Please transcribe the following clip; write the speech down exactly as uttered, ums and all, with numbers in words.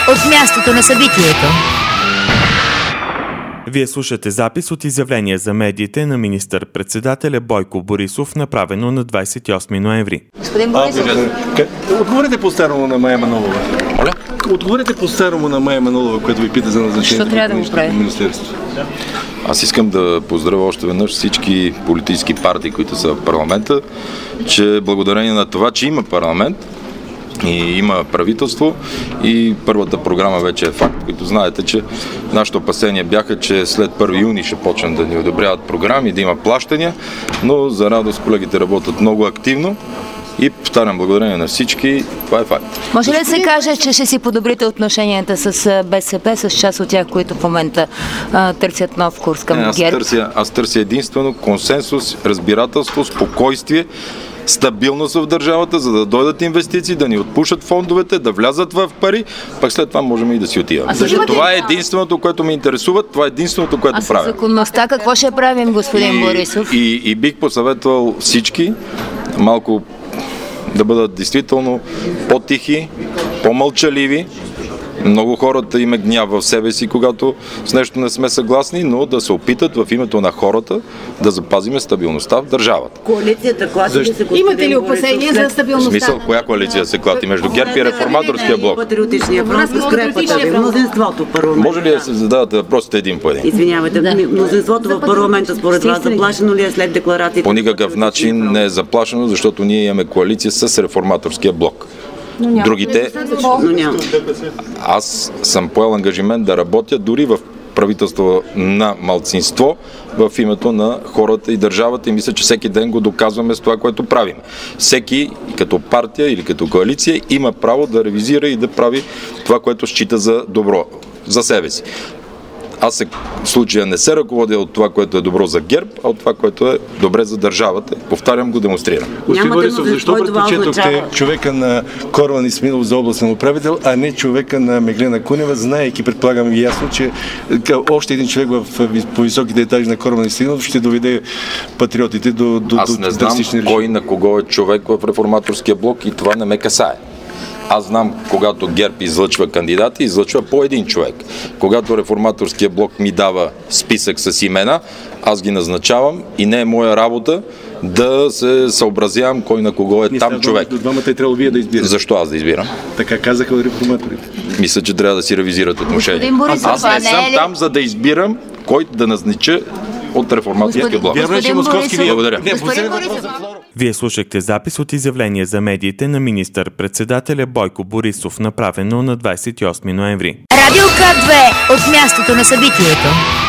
от мястото на събитието. Вие слушате запис от изявление за медиите на министър-председателя Бойко Борисов, направено на двадесет и осми ноември. Господин Борисов. Отговорете по-старому на Мая Манолова. Моля? Отговорете по-старому на Мая Манолова, което ви пита за назначението. Що трябва да го прави? Министерство. Аз искам да поздравя още веднъж всички политически партии, които са в парламента, че благодарение на това, че има парламент и има правителство и първата програма вече е факт, които знаете, че нашите опасения бяха, че след първи юни ще почнат да ни одобряват програми, да има плащания, но за радост колегите работят много активно. И повтарям, благодарение на всички, това е факт. Може ли да се каже, че ще си подобрите отношенията с БСП, с част от тях, които в момента а, търсят нов курс към аз ГЕРБ? Търся, аз търся единствено консенсус, разбирателство, спокойствие, стабилност в държавата, за да дойдат инвестиции, да ни отпушат фондовете, да влязат в пари, пък след това можем и да си отиваме. Това е единственото, което ме интересува, това е единственото, което а правя. А законността какво ще правим, господин и, Борисов? И, и бих посъветвал всички малко да бъдат действително по-тихи, по-мълчаливи. Много хората има гняв в себе си, когато с нещо не сме съгласни, но да се опитат в името на хората да запазиме стабилността в държавата. Коалицията клати ли се? Имате ли опасения за стабилността? В смисъл, коя коалиция се клати? Между ГЕРБ и Реформаторския блок? Патриотичния фронт, скрепата ви, мнозинството в парламента. Може ли да се задавате въпросите един по един? Извинявайте, мнозинството в парламента според вас заплашено ли е след декларацията? По никакъв начин не е заплашено, защото ние имаме коалиция с Реформаторския блок. Другите, но няма. Аз съм поел ангажимент да работя дори в правителство на малцинство в името на хората и държавата и мисля, че всеки ден го доказваме с това, което правим. Всеки, като партия или като коалиция, има право да ревизира и да прави това, което счита за добро за себе си. Аз се, в случая не се ръководя от това, което е добро за ГЕРБ, а от това, което е добре за държавата. Повтарям, го демонстрирам. Господин Борисов, защо предпочетохте човека на Корман Исмаилов за областен управител, а не човека на Меглена Кунева, знаейки, предполагам и ясно, че още един човек в, по високите етажи на Корман Исмаилов ще доведе патриотите до, до, Аз не до знам драстични кой на кого е човек в Реформаторския блок и това не ме касае. Аз знам, когато ГЕРБ излъчва кандидати, излъчва по един човек. Когато Реформаторския блок ми дава списък с имена, аз ги назначавам и не е моя работа да се съобразявам кой на кого е не там човек. До двамата е трябвало вие да избирате. Защо аз да избирам? Така казаха реформаторите. Мисля, че трябва да си ревизират отношения. Борисов, аз не съм не е... там, за да избирам кой да назнача от Реформаторския блок. Благодаря. Вие слушахте запис от изявление за медиите на министър-председателя Бойко Борисов, направено на двадесет и осми ноември. Радио К две от мястото на събитието.